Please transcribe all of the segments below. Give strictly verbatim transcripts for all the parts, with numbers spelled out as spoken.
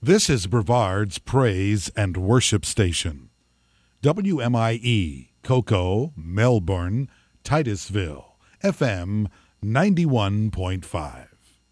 This is Brevard's Praise and Worship Station. W M I E, Cocoa, Melbourne, Titusville, F M ninety-one point five.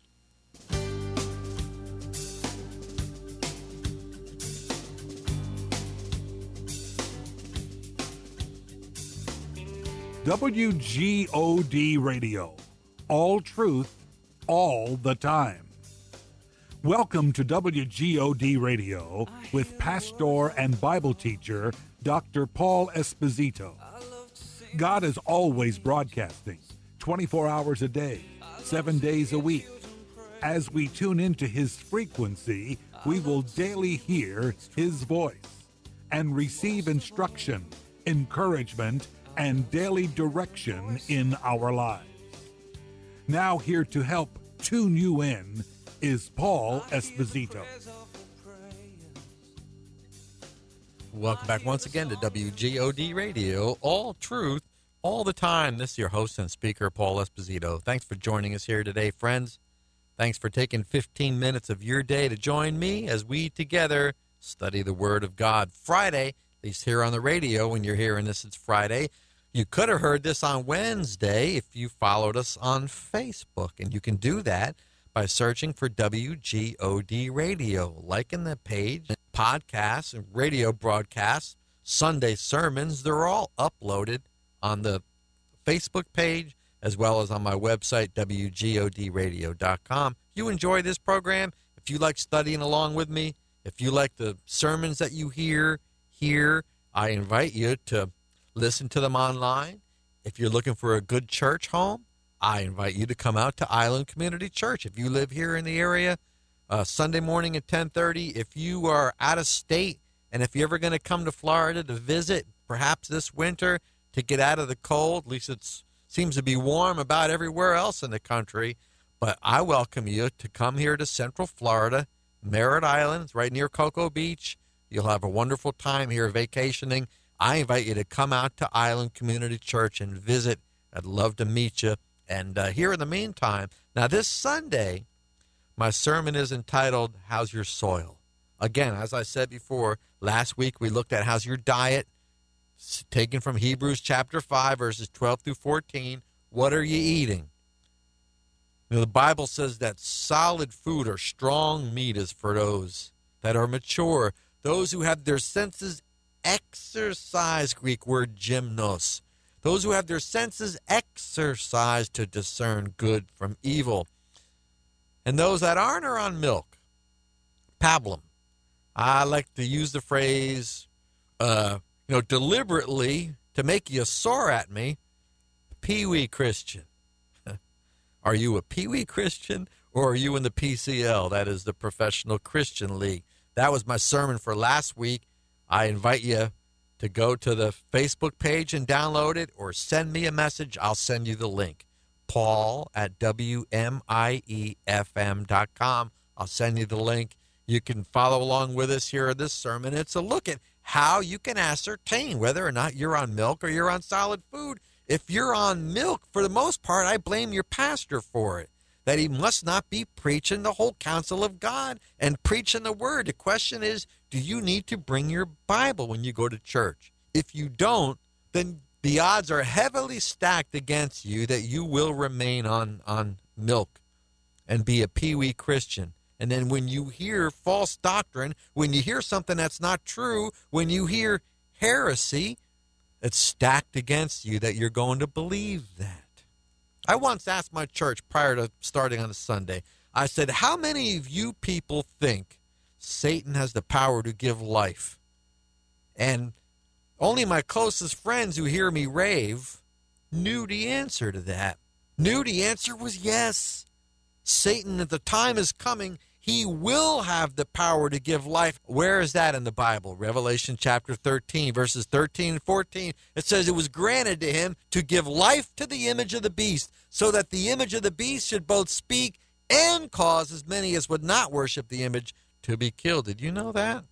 W G O D Radio. All truth, all the time. Welcome to W G O D Radio with pastor and Bible teacher Doctor Paul Esposito. God is always broadcasting, twenty-four hours a day, seven days a week. As we tune into his frequency, we will daily hear his voice and receive instruction, encouragement, and daily direction in our lives. Now here to help tune you in is Paul Esposito. Welcome back once again to W G O D Radio, all truth, all the time. This is your host and speaker, Paul Esposito. Thanks for joining us here today, friends. Thanks for taking fifteen minutes of your day to join me as we together study the Word of God. Friday, at least here on the radio, when you're hearing this, it's Friday. You could have heard this on Wednesday if you followed us on Facebook, and you can do that by searching for W G O D Radio, liking the page, podcasts, and radio broadcasts, Sunday sermons. They're all uploaded on the Facebook page as well as on my website, W G O D radio dot com. If you enjoy this program, if you like studying along with me, if you like the sermons that you hear here, I invite you to listen to them online. If you're looking for a good church home, I invite you to come out to Island Community Church. If you live here in the area, uh, Sunday morning at ten thirty. If you are out of state, and if you're ever going to come to Florida to visit, perhaps this winter, to get out of the cold, at least it seems to be warm about everywhere else in the country, but I welcome you to come here to Central Florida, Merritt Island. It's right near Cocoa Beach. You'll have a wonderful time here vacationing. I invite you to come out to Island Community Church and visit. I'd love to meet you. And uh, here in the meantime, now this Sunday, my sermon is entitled, How's Your Soil? Again, as I said before, last week we looked at how's your diet, it's taken from Hebrews chapter five, verses twelve through fourteen. What are you eating? You know, the Bible says that solid food or strong meat is for those that are mature, those who have their senses exercised, Greek word gymnos. Those who have their senses exercised to discern good from evil. And those that aren't are on milk. Pablum. I like to use the phrase, uh, you know, deliberately to make you sore at me, Pee-wee Christian. Are you a Pee-wee Christian or are you in the P C L? That is the Professional Christian League. That was my sermon for last week. I invite you to go to the Facebook page and download it, or send me a message. I'll send you the link. Paul at W M I E F M dot com. I'll send you the link. You can follow along with us here in this sermon. It's a look at how you can ascertain whether or not you're on milk or you're on solid food. If you're on milk, for the most part, I blame your pastor for it, that he must not be preaching the whole counsel of God and preaching the word. The question is, do you need to bring your Bible when you go to church? If you don't, then the odds are heavily stacked against you that you will remain on, on milk and be a Pee-wee Christian. And then when you hear false doctrine, when you hear something that's not true, when you hear heresy, it's stacked against you that you're going to believe that. I once asked my church prior to starting on a Sunday, I said, how many of you people think Satan has the power to give life? And only my closest friends who hear me rave knew the answer to that. Knew the answer was yes. Satan, at the time is coming, he will have the power to give life. Where is that in the Bible? Revelation chapter thirteen, verses thirteen and fourteen. It says it was granted to him to give life to the image of the beast, so that the image of the beast should both speak and cause as many as would not worship the image to be killed. Did you know that?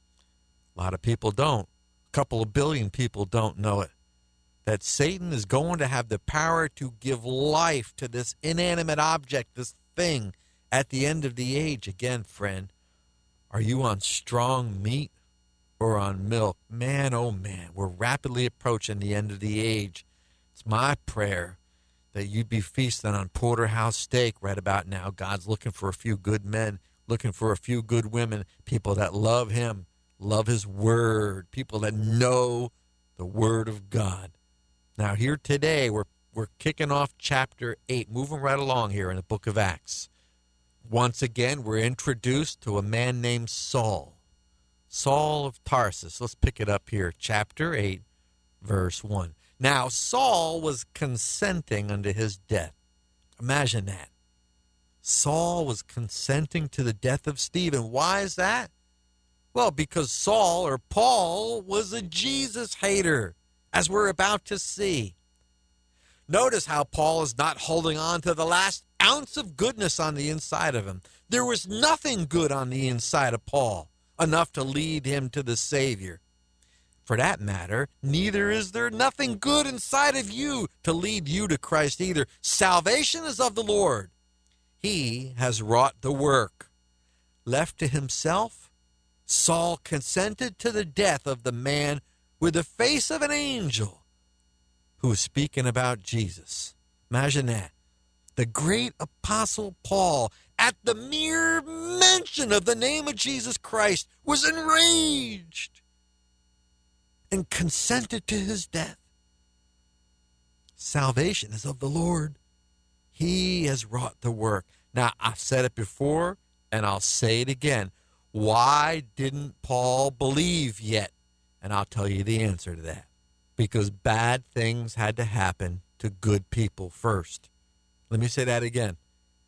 A lot of people don't. A couple of billion people don't know it. That Satan is going to have the power to give life to this inanimate object, this thing, at the end of the age. Again, friend, Are you on strong meat or on milk? Man, oh man, we're rapidly approaching the end of the age. It's my prayer that you'd be feasting on porterhouse steak right about now. God's looking for a few good men, looking for a few good women, people that love him, love his word, people that know the word of God. Now here today, we're we're kicking off chapter eight, moving right along here in the book of Acts. Once again, we're introduced to a man named Saul. Saul of Tarsus. Let's pick it up here, chapter eight, verse one. Now, Saul was consenting unto his death. Imagine that. Saul was consenting to the death of Stephen. Why is that? Well, because Saul, or Paul, was a Jesus hater, as we're about to see. Notice how Paul is not holding on to the last ounce of goodness on the inside of him. There was nothing good on the inside of Paul, enough to lead him to the Savior. For that matter, neither is there nothing good inside of you to lead you to Christ either. Salvation is of the Lord. He has wrought the work. Left to himself, Saul consented to the death of the man with the face of an angel who was speaking about Jesus. Imagine that. The great apostle Paul, at the mere mention of the name of Jesus Christ, was enraged and consented to his death. Salvation is of the Lord. He has wrought the work. Now, I've said it before, and I'll say it again. Why didn't Paul believe yet? And I'll tell you the answer to that. Because bad things had to happen to good people first. Let me say that again.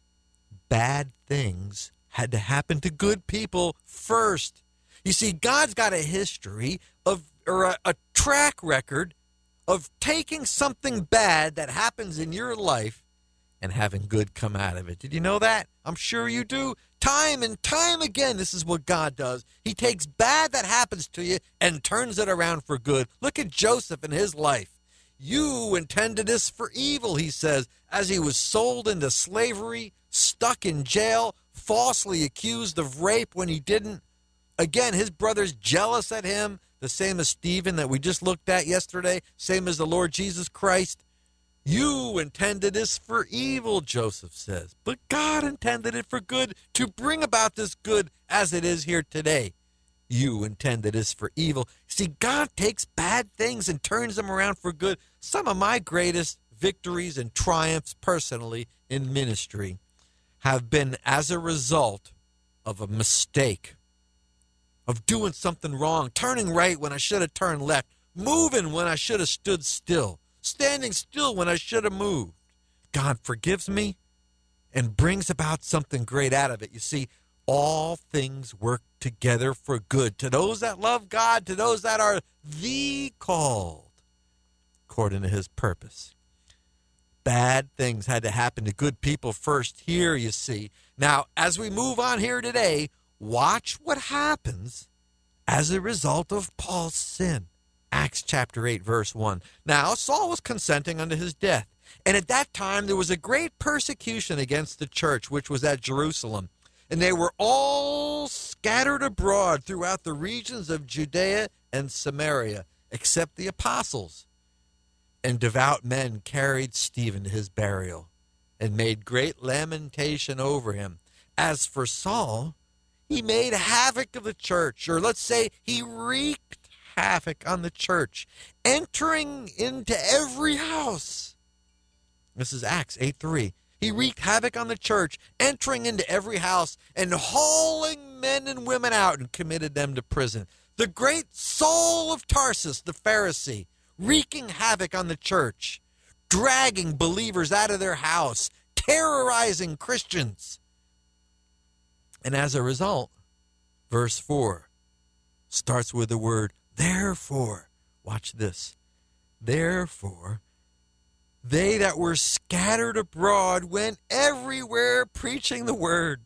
Bad things had to happen to good people first. You see, God's got a history of, or a, a track record of taking something bad that happens in your life and having good come out of it. Did you know that? I'm sure you do. Time and time again, this is what God does. He takes bad that happens to you and turns it around for good. Look at Joseph in his life. You intended this for evil, he says, as he was sold into slavery, stuck in jail, falsely accused of rape when he didn't. Again, his brothers jealous at him, the same as Stephen that we just looked at yesterday, same as the Lord Jesus Christ. You intended this for evil, Joseph says, but God intended it for good to bring about this good as it is here today. You intended this for evil. See, God takes bad things and turns them around for good. Some of my greatest victories and triumphs personally in ministry have been as a result of a mistake, of doing something wrong, turning right when I should have turned left, moving when I should have stood still, standing still when I should have moved. God forgives me and brings about something great out of it. You see, all things work together for good to those that love God, to those that are the called according to his purpose. Bad things had to happen to good people first here, you see. Now, as we move on here today, watch what happens as a result of Paul's sin. Acts chapter eight, verse one. Now, Saul was consenting unto his death. And at that time, there was a great persecution against the church, which was at Jerusalem. And they were all scattered abroad throughout the regions of Judea and Samaria, except the apostles. And devout men carried Stephen to his burial and made great lamentation over him. As for Saul, he made havoc of the church, or let's say he wreaked havoc on the church, entering into every house. This is Acts eight three. He wreaked havoc on the church, entering into every house and hauling men and women out and committed them to prison. The great Saul of Tarsus, the Pharisee, wreaking havoc on the church, dragging believers out of their house, terrorizing Christians. And as a result, verse four starts with the word therefore. Watch this. Therefore, they that were scattered abroad went everywhere preaching the word.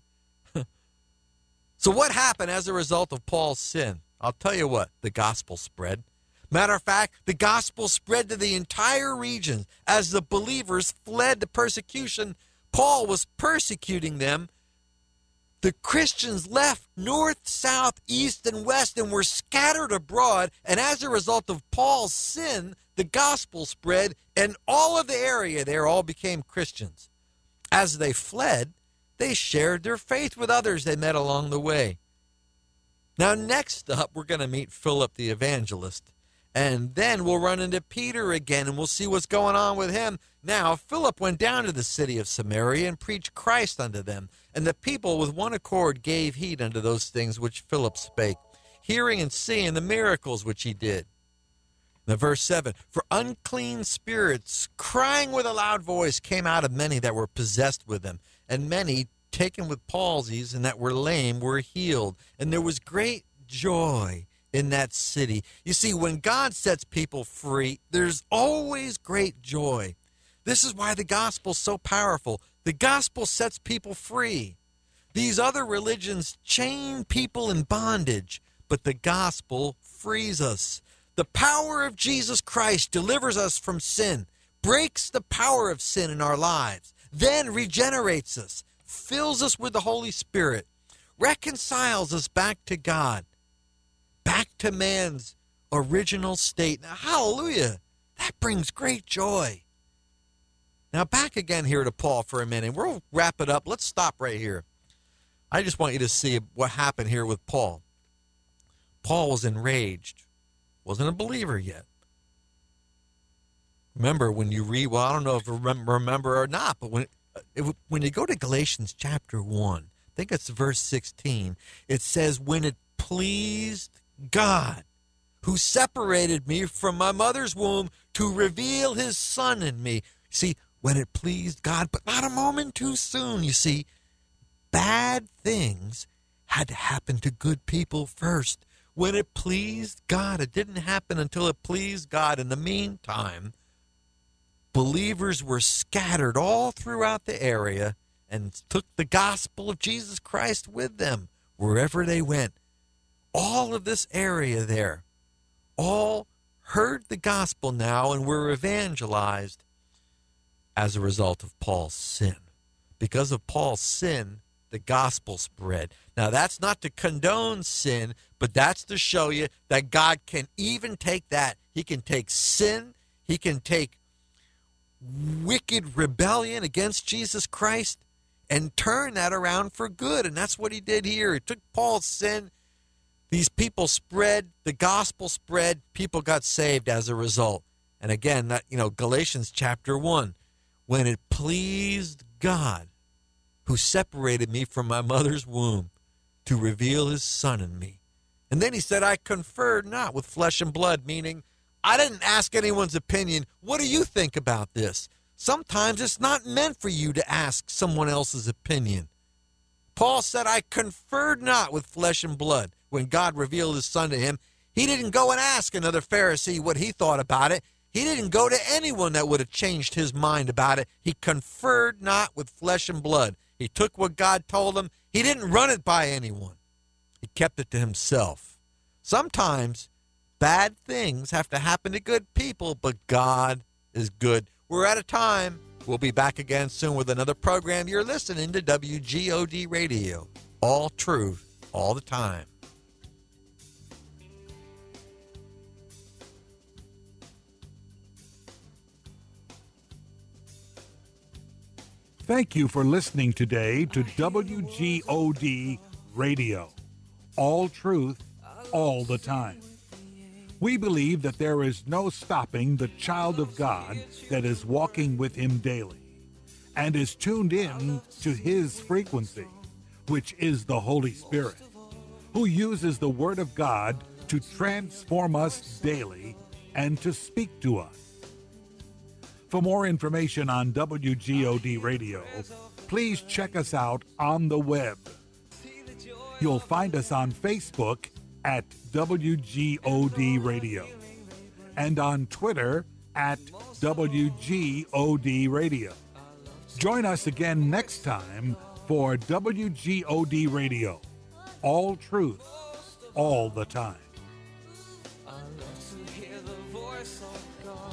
So what happened as a result of Paul's sin? I'll tell you what, the gospel spread. Matter of fact, the gospel spread to the entire region. As the believers fled the persecution, Paul was persecuting them the Christians left north, south, east, and west and were scattered abroad. And as a result of Paul's sin, the gospel spread, and all of the area there all became Christians. As they fled, they shared their faith with others they met along the way. Now, next up, we're going to meet Philip the evangelist. And then we'll run into Peter again, and we'll see what's going on with him. Now, Philip went down to the city of Samaria and preached Christ unto them. And the people with one accord gave heed unto those things which Philip spake, hearing and seeing the miracles which he did. Now, verse seven, for unclean spirits, crying with a loud voice, came out of many that were possessed with them. And many, taken with palsies and that were lame, were healed. And there was great joy in that city. You see, when God sets people free, there's always great joy. This is why the gospel's so powerful. The gospel sets people free. These other religions chain people in bondage, but the gospel frees us. The power of Jesus Christ delivers us from sin, breaks the power of sin in our lives, then regenerates us, fills us with the Holy Spirit, reconciles us back to God, back to man's original state. Now, hallelujah, that brings great joy. Now, back again here to Paul for a minute. We'll wrap it up. Let's stop right here. I just want you to see what happened here with Paul. Paul was enraged. Wasn't a believer yet. Remember, when you read, well, I don't know if you remember or not, but when, it, when you go to Galatians chapter one, I think it's verse sixteen, it says, when it pleased God, who separated me from my mother's womb to reveal his Son in me. See, when it pleased God, but not a moment too soon. You see, bad things had to happen to good people first. When it pleased God, it didn't happen until it pleased God. In the meantime, believers were scattered all throughout the area and took the gospel of Jesus Christ with them wherever they went. All of this area there, all heard the gospel now and were evangelized as a result of Paul's sin. Because of Paul's sin, the gospel spread. Now, that's not to condone sin, but that's to show you that God can even take that. He can take sin. He can take wicked rebellion against Jesus Christ and turn that around for good. And that's what he did here. He took Paul's sin. These people spread. The gospel spread. People got saved as a result. And again, that, you know, Galatians chapter one, when it pleased God, who separated me from my mother's womb to reveal his Son in me. And then he said, I conferred not with flesh and blood, meaning I didn't ask anyone's opinion. What do you think about this? Sometimes it's not meant for you to ask someone else's opinion. Paul said, I conferred not with flesh and blood. When God revealed his Son to him, he didn't go and ask another Pharisee what he thought about it. He didn't go to anyone that would have changed his mind about it. He conferred not with flesh and blood. He took what God told him. He didn't run it by anyone. He kept it to himself. Sometimes bad things have to happen to good people, but God is good. We're out of time. We'll be back again soon with another program. You're listening to W G O D Radio. All truth, all the time. Thank you for listening today to W G O D Radio. All truth, all the time. We believe that there is no stopping the child of God that is walking with him daily and is tuned in to his frequency, which is the Holy Spirit, who uses the Word of God to transform us daily and to speak to us. For more information on W G O D Radio, please check us out on the web. You'll find us on Facebook at W G O D Radio and on Twitter at W G O D Radio. Join us again next time for W G O D Radio. All truth, all the time. I love to hear the voice of God.